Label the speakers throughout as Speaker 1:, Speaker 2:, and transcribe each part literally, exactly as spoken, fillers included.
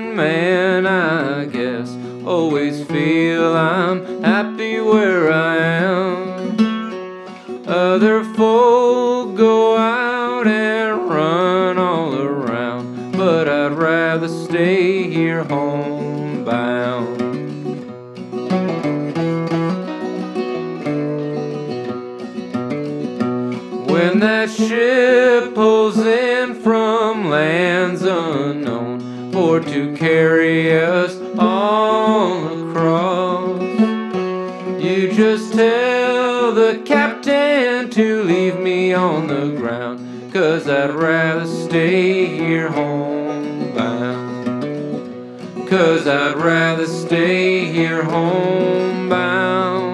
Speaker 1: man, I guess. Always feel I'm happy where I am. Other folk go out and run all around, but I'd rather stay here homebound. When that ship pulls in from lands unknown for to carry us all across, you just tell the captain to leave me on the ground, 'cause I'd rather stay here homebound. 'Cause I'd rather stay here homebound.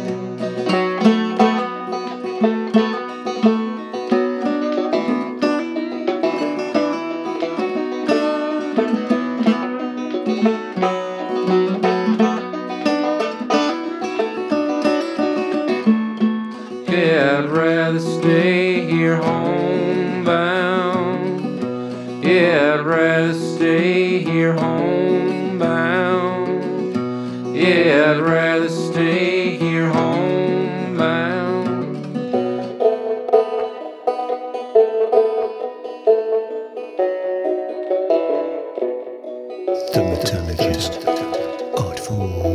Speaker 1: Yeah, I'd rather stay here homebound. Yeah, I'd rather stay here homebound. Yeah, I'd rather stay here homebound.
Speaker 2: The Metallurgist, Artful